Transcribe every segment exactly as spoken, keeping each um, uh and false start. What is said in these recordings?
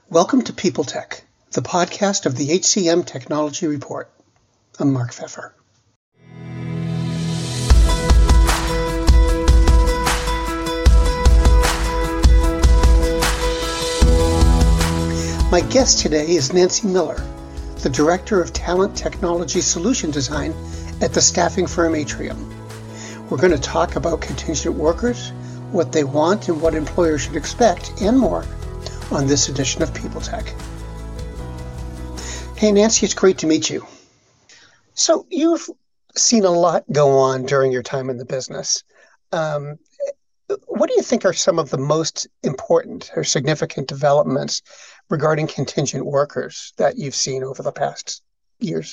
Welcome to People Tech, the podcast of the H C M Technology Report. I'm Mark Pfeffer. My guest today is Nancy Miller, the Director of Talent Technology Solution Design at the staffing firm Atrium. We're going to talk about contingent workers, what they want and what employers should expect, and more on this edition of People Tech. Hey Nancy, it's great to meet you. So you've seen a lot go on during your time in the business. Um, what do you think are some of the most important or significant developments regarding contingent workers that you've seen over the past years?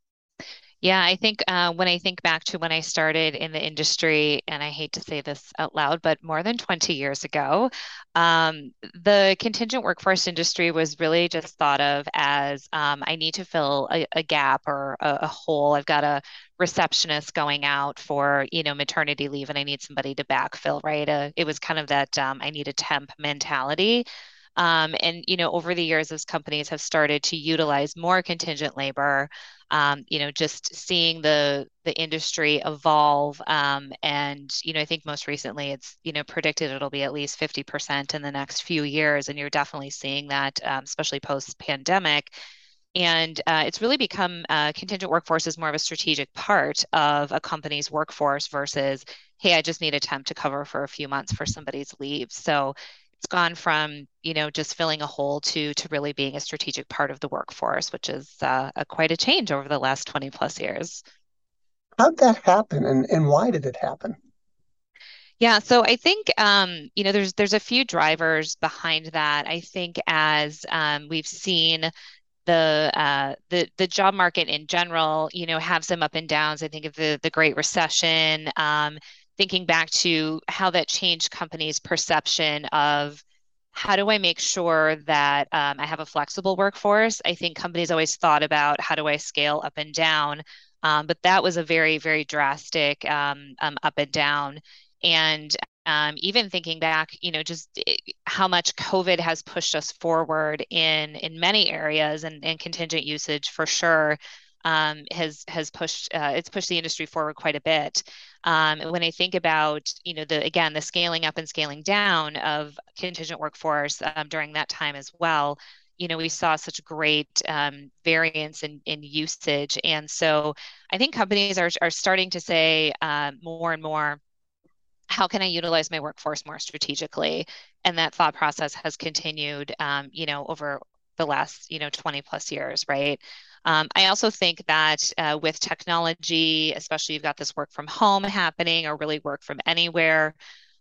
Yeah, I think uh, when I think back to when I started in the industry, and I hate to say this out loud, but more than twenty years ago, um, the contingent workforce industry was really just thought of as um, I need to fill a, a gap or a, a hole. I've got a receptionist going out for, you know, maternity leave, and I need somebody to backfill, right? Uh, it was kind of that um, I need a temp mentality. Um, and, you know, over the years, as companies have started to utilize more contingent labor, um, you know, just seeing the the industry evolve. Um, and, you know, I think most recently it's, you know, predicted it'll be at least fifty percent in the next few years. And you're definitely seeing that, um, especially post-pandemic. And uh, it's really become uh, contingent workforce is more of a strategic part of a company's workforce versus, hey, I just need a temp to cover for a few months for somebody's leave. So it's gone from, you know, just filling a hole to to really being a strategic part of the workforce, which is uh, a, quite a change over the last twenty plus years. How'd that happen and, and why did it happen? Yeah, so I think um, you know, there's there's a few drivers behind that. I think as um, we've seen the uh, the the job market in general, you know, have some up and downs. I think of the the Great Recession, um, thinking back to how that changed companies' perception of how do I make sure that um, I have a flexible workforce. I think companies always thought about how do I scale up and down, um, but that was a very, very drastic um, um, up and down. And um, even thinking back, you know, just it, how much COVID has pushed us forward in in many areas, and, and contingent usage for sure um, has has pushed uh, it's pushed the industry forward quite a bit. Um, when I think about, you know, the again the scaling up and scaling down of contingent workforce um, during that time as well, you know, we saw such great um, variance in, in usage, and so I think companies are are starting to say uh, more and more, how can I utilize my workforce more strategically? And that thought process has continued, um, you know, over the last, you know, twenty plus years, right? Um, I also think that uh, with technology, especially you've got this work from home happening or really work from anywhere,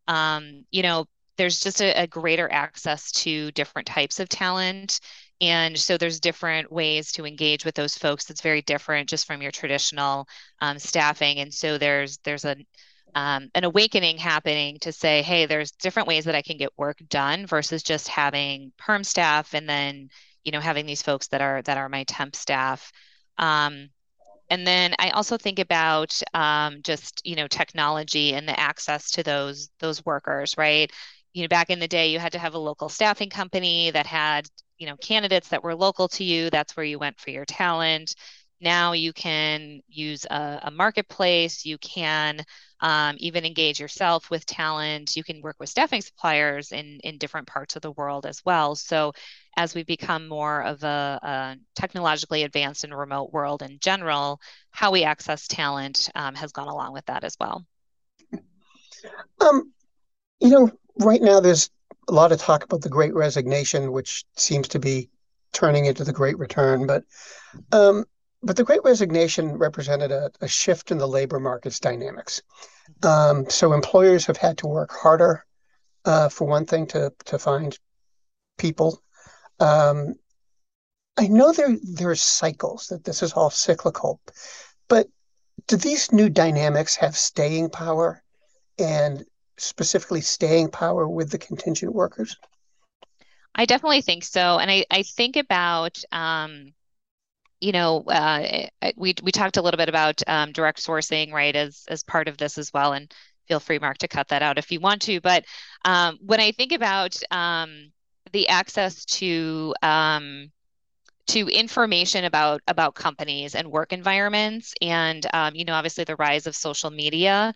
um, you know, there's just a, a greater access to different types of talent. And so there's different ways to engage with those folks that's very different just from your traditional um, staffing. And so there's there's a um, an awakening happening to say, hey, there's different ways that I can get work done versus just having perm staff and then, you know, having these folks that are that are my temp staff. Um, and then I also think about um, just, you know, technology and the access to those those workers, right? You know, back in the day, you had to have a local staffing company that had, you know, candidates that were local to you. That's where you went for your talent. Now you can use a, a marketplace. You can um, even engage yourself with talent. You can work with staffing suppliers in in different parts of the world as well. So as we become more of a, a technologically advanced and remote world in general, how we access talent um, has gone along with that as well. Um, you know, right now there's a lot of talk about the Great Resignation, which seems to be turning into the Great Return. But um, but the Great Resignation represented a, a shift in the labor market's dynamics. Um, so employers have had to work harder, uh, for one thing, to to find people. Um, I know there there's cycles that this is all cyclical, but do these new dynamics have staying power and specifically staying power with the contingent workers? I definitely think so. And I, I think about, um, you know, uh, I- we we talked a little bit about um, direct sourcing, right, as as part of this as well. And feel free, Mark, to cut that out if you want to. But um, when I think about um, the access to um, to information about about companies and work environments, and um, you know, obviously the rise of social media.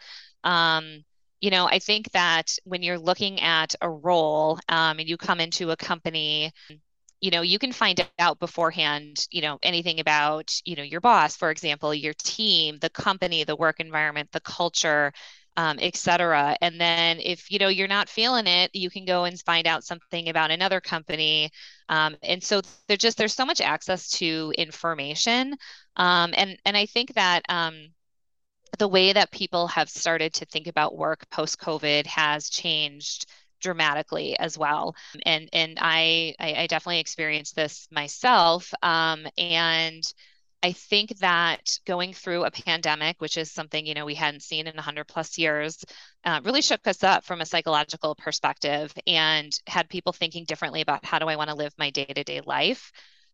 Um, you know, I think that when you're looking at a role um, and you come into a company, you know, you can find out beforehand, you know, anything about, you know, your boss, for example, your team, the company, the work environment, the culture, um, et cetera. And then if, you know, you're not feeling it, you can go and find out something about another company. Um, and so there's just, there's so much access to information. Um, and, and I think that, um, the way that people have started to think about work post COVID has changed dramatically as well. And and I I, I definitely experienced this myself. Um, and I think that going through a pandemic, which is something, you know, we hadn't seen in one hundred plus years, uh, really shook us up from a psychological perspective and had people thinking differently about how do I want to live my day-to-day life.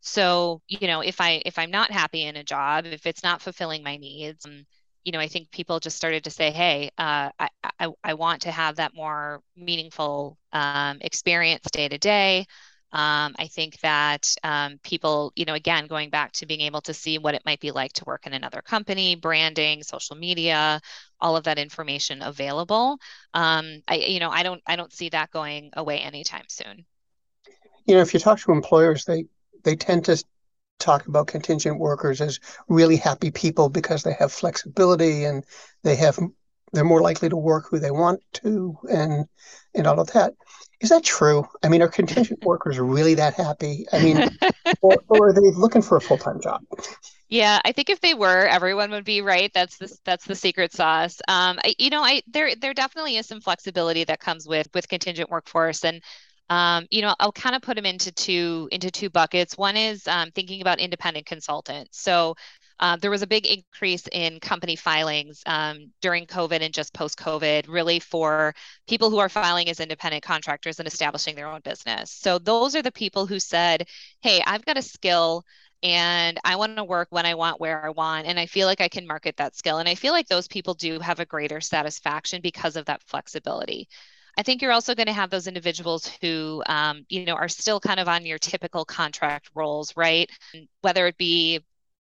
So, you know, if I if I'm not happy in a job, if it's not fulfilling my needs, um, you know, I think people just started to say, "Hey, uh, I, I I want to have that more meaningful um, experience day to day." Um, I think that um, people, you know, again, going back to being able to see what it might be like to work in another company, branding, social media, all of that information available. Um, I, you know, I don't, I don't see that going away anytime soon. You know, if you talk to employers, they they tend to talk about contingent workers as really happy people because they have flexibility and they have they're more likely to work who they want to and and all of that. Is that true? I mean, are contingent workers really that happy? I mean, or, or are they looking for a full-time job? Yeah, I think if they were, everyone would be right. That's the that's the secret sauce. Um, I, you know, I there there definitely is some flexibility that comes with with contingent workforce, and um, you know, I'll kind of put them into two into two buckets. One is um, thinking about independent consultants. So uh, there was a big increase in company filings um, during COVID and just post-COVID, really for people who are filing as independent contractors and establishing their own business. So those are the people who said, "Hey, I've got a skill." And I want to work when I want, where I want. And I feel like I can market that skill. And I feel like those people do have a greater satisfaction because of that flexibility. I think you're also going to have those individuals who, um, you know, are still kind of on your typical contract roles, right? Whether it be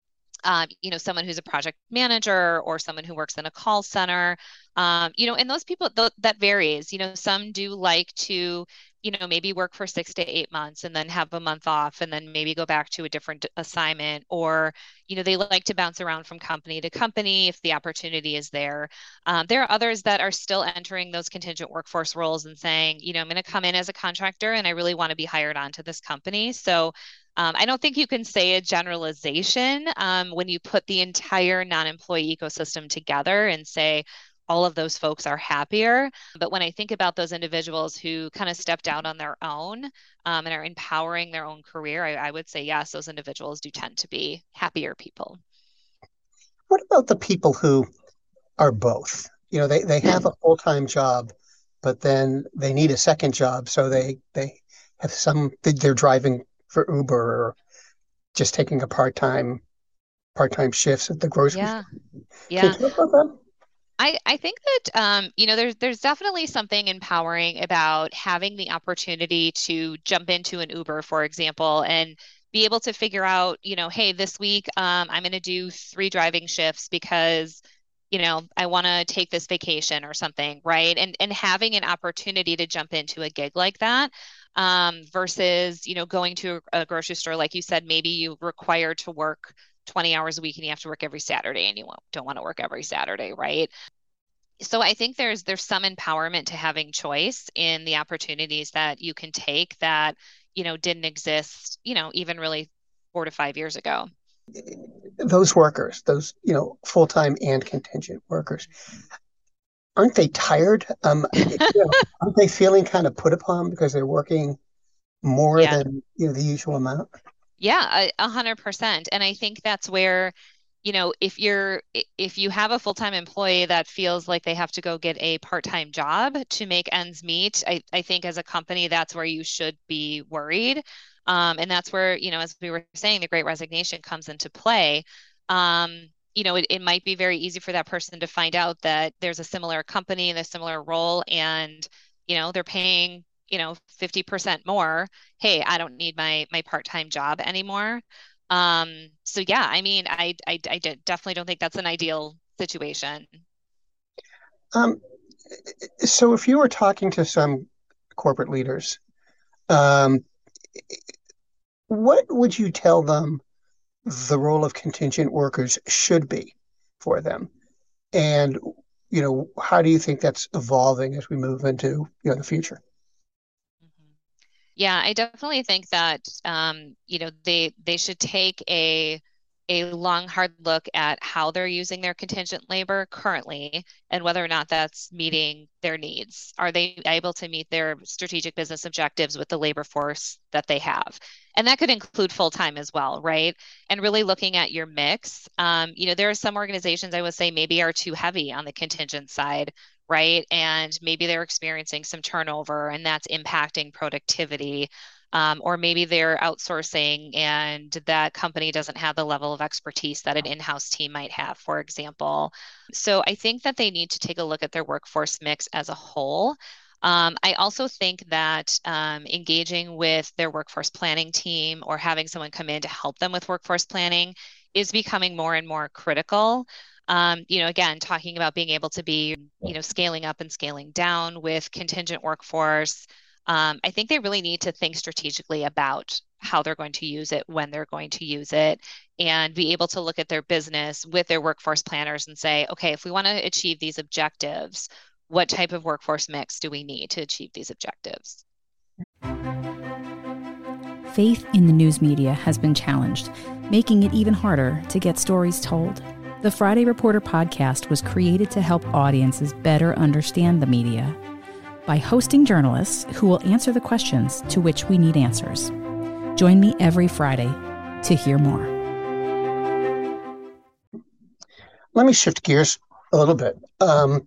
um, you know, someone who's a project manager or someone who works in a call center. Um, you know, and those people th that varies. You know, some do like to, you know, maybe work for six to eight months and then have a month off and then maybe go back to a different assignment. Or, you know, they like to bounce around from company to company if the opportunity is there. Um, there are others that are still entering those contingent workforce roles and saying, you know, I'm going to come in as a contractor and I really want to be hired onto this company. So um, I don't think you can say a generalization um, when you put the entire non-employee ecosystem together and say all of those folks are happier. But when I think about those individuals who kind of stepped out on their own um, and are empowering their own career, I, I would say yes, those individuals do tend to be happier people. What about the people who are both? You know, they, they have a full-time job, but then they need a second job, so they they have some they're driving for Uber or just taking a part-time part-time shifts at the grocery Yeah, store. Can yeah. you talk about that? I, I think that um, you know, there's there's definitely something empowering about having the opportunity to jump into an Uber, for example, and be able to figure out, you know, hey, this week um, I'm going to do three driving shifts because, you know, I want to take this vacation or something, right? And and having an opportunity to jump into a gig like that um, versus, you know, going to a, a grocery store, like you said, maybe you require to work twenty hours a week and you have to work every Saturday and you won't, don't want to work every Saturday, right? So I think there's there's some empowerment to having choice in the opportunities that you can take that, you know, didn't exist, you know, even really four to five years ago. Those workers, those, you know, full-time and contingent workers, aren't they tired? Um, you know, aren't they feeling kind of put upon because they're working more Yeah. than, you know, the usual amount? Yeah, a a hundred percent. And I think that's where, you know, if you're i- if you have a full-time employee that feels like they have to go get a part-time job to make ends meet, I, I think as a company, that's where you should be worried. Um, and that's where, you know, as we were saying, the Great Resignation comes into play. Um, you know, it, it might be very easy for that person to find out that there's a similar company and a similar role, and, you know, they're paying you know, fifty percent more, hey, I don't need my my part-time job anymore. Um, so yeah, I mean, I I, I definitely don't think that's an ideal situation. Um, so if you were talking to some corporate leaders, um, what would you tell them the role of contingent workers should be for them? And, you know, how do you think that's evolving as we move into, you know, the future? Mhm. Yeah, I definitely think that um, you know, they they should take a a long, hard look at how they're using their contingent labor currently and whether or not that's meeting their needs. Are they able to meet their strategic business objectives with the labor force that they have? And that could include full-time as well, right? And really looking at your mix. Um, you know, there are some organizations I would say maybe are too heavy on the contingent side, right? And maybe they're experiencing some turnover and that's impacting productivity. Um, or maybe they're outsourcing and that company doesn't have the level of expertise that an in-house team might have, for example. So I think that they need to take a look at their workforce mix as a whole. Um, I also think that um, engaging with their workforce planning team or having someone come in to help them with workforce planning is becoming more and more critical. Um, you know, again, talking about being able to be, you know, scaling up and scaling down with contingent workforce. Um, I think they really need to think strategically about how they're going to use it, when they're going to use it, and be able to look at their business with their workforce planners and say, okay, if we want to achieve these objectives, what type of workforce mix do we need to achieve these objectives? Faith in the news media has been challenged, making it even harder to get stories told. The Friday Reporter podcast was created to help audiences better understand the media by hosting journalists who will answer the questions to which we need answers. Join me every Friday to hear more. Let me shift gears a little bit. Um,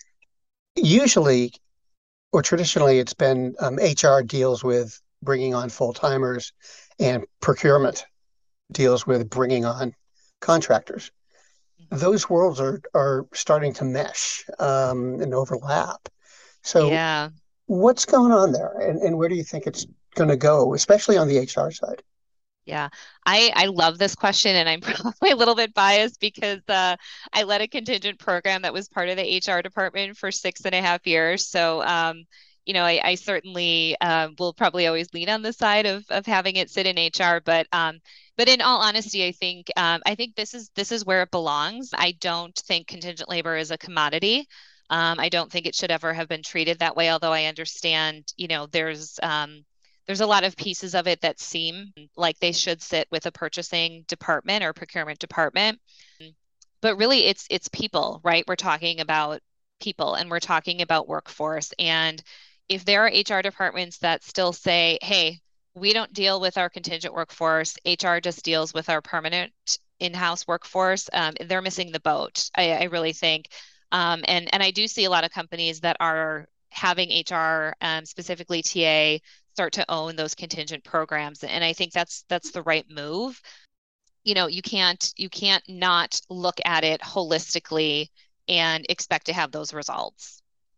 usually, or traditionally, it's been um, H R deals with bringing on full-timers and procurement deals with bringing on contractors. Those worlds are are starting to mesh um, and overlap. So Yeah. what's going on there, and, and where do you think it's going to go, especially on the H R side? Yeah, I I love this question, and I'm probably a little bit biased because uh, I led a contingent program that was part of the H R department for six and a half years. So, um, you know, I, I certainly uh, will probably always lean on the side of of having it sit in H R. But um, but in all honesty, I think um, I think this is this is where it belongs. I don't think contingent labor is a commodity. Um, I don't think it should ever have been treated that way. Although I understand, you know, there's um, there's a lot of pieces of it that seem like they should sit with a purchasing department or procurement department. But really it's it's people, right? We're talking about people and we're talking about workforce. And if there are H R departments that still say, hey, we don't deal with our contingent workforce, H R just deals with our permanent in-house workforce, um, they're missing the boat. I, I really think. Um, and and I do see a lot of companies that are having H R, um, specifically T A, start to own those contingent programs. And I think that's that's the right move. You know, you can't you can't not look at it holistically and expect to have those results.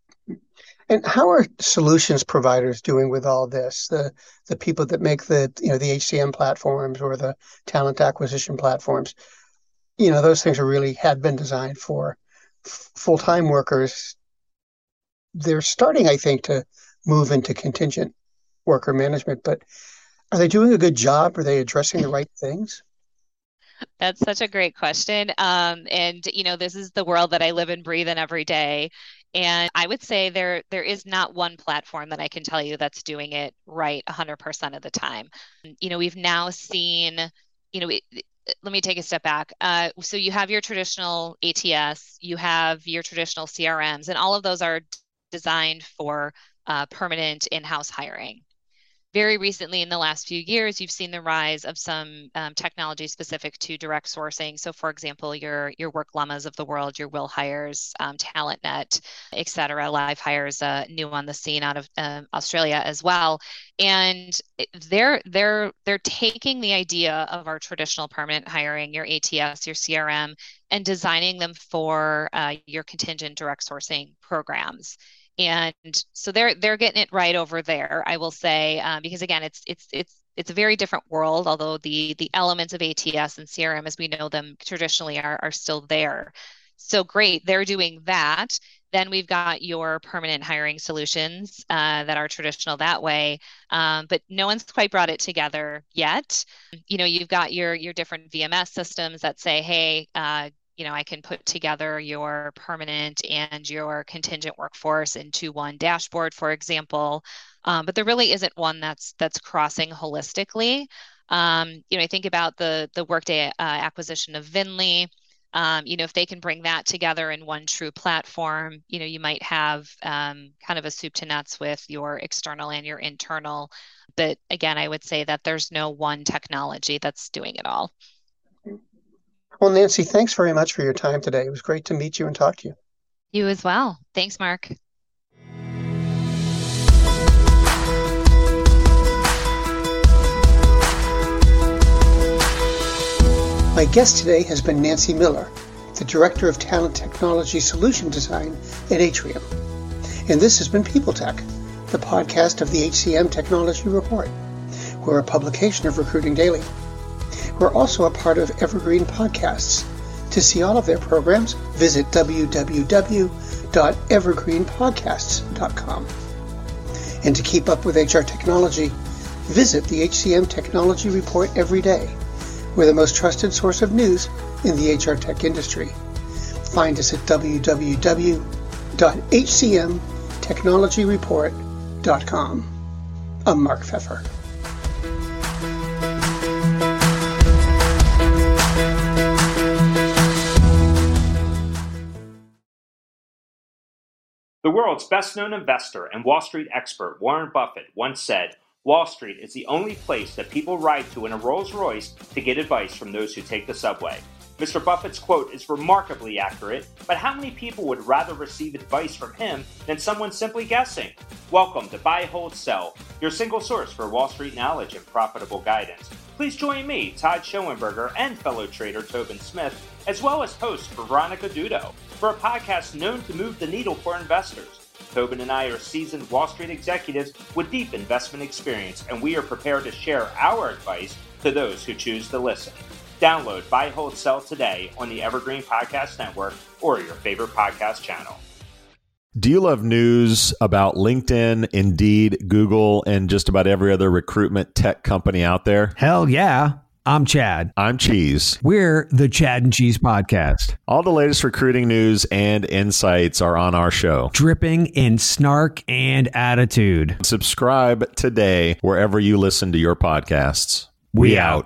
And how are solutions providers doing with all this? The the people that make the you know the H C M platforms or the talent acquisition platforms, you know, those things are really had been designed for f- full-time workers. They're starting, I think, to move into contingent worker management, but are they doing a good job? Are they addressing the right things? That's such a great question. Um, and you know, this is the world that I live and breathe in every day. And I would say there there is not one platform that I can tell you that's doing it right one hundred percent of the time. You know, we've now seen, you know, it, let me take a step back. Uh, so you have your traditional A T S, you have your traditional C R Ms, and all of those are designed for uh, permanent in-house hiring. Very recently, in the last few years, you've seen the rise of some um, technology specific to direct sourcing. So, for example, your your WorkLummas of the world, your Will Hires, um, TalentNet, et cetera. Live Hires, uh, new on the scene out of um, Australia as well, and they're they're they're taking the idea of our traditional permanent hiring, your A T S, your C R M, and designing them for uh, your contingent direct sourcing programs. And so they're they're getting it right over there, I will say, um, because again, it's it's it's it's a very different world, although the the elements of A T S and C R M as we know them traditionally are are still there. So great, they're doing that. Then we've got your permanent hiring solutions uh, that are traditional that way, um, but no one's quite brought it together yet. You know, you've got your your different V M S systems that say, hey, uh, you know, I can put together your permanent and your contingent workforce into one dashboard, for example. Um, but there really isn't one that's that's crossing holistically. Um, you know, I think about the the Workday uh, acquisition of Vinly. Um, you know, if they can bring that together in one true platform, you know, you might have um, kind of a soup to nuts with your external and your internal. But again, I would say that there's no one technology that's doing it all. Well, Nancy, thanks very much for your time today. It was great to meet you and talk to you. You as well. Thanks, Mark. My guest today has been Nancy Miller, the Director of Talent Technology Solution Design at Atrium. And this has been People Tech, the podcast of the H C M Technology Report. We're a publication of Recruiting Daily. We're also a part of Evergreen Podcasts. To see all of their programs, visit w w w dot evergreen podcasts dot com. And to keep up with H R technology, visit the H C M Technology Report every day. We're the most trusted source of news in the H R tech industry. Find us at w w w dot h c m technology report dot com. I'm Mark Pfeffer. The world's best-known investor and Wall Street expert Warren Buffett once said, "Wall Street is the only place that people ride to in a Rolls-Royce to get advice from those who take the subway." Mister Buffett's quote is remarkably accurate, but how many people would rather receive advice from him than someone simply guessing? Welcome to Buy, Hold, Sell, your single source for Wall Street knowledge and profitable guidance. Please join me, Todd Schoenberger, and fellow trader Tobin Smith, as well as host Veronica Dudo, for a podcast known to move the needle for investors. Tobin and I are seasoned Wall Street executives with deep investment experience, and we are prepared to share our advice to those who choose to listen. Download Buy, Hold, Sell today on the Evergreen Podcast Network or your favorite podcast channel. Do you love news about LinkedIn, Indeed, Google, and just about every other recruitment tech company out there? Hell yeah. I'm Chad. I'm Cheese. We're the Chad and Cheese Podcast. All the latest recruiting news and insights are on our show, dripping in snark and attitude. Subscribe today wherever you listen to your podcasts. We, we out.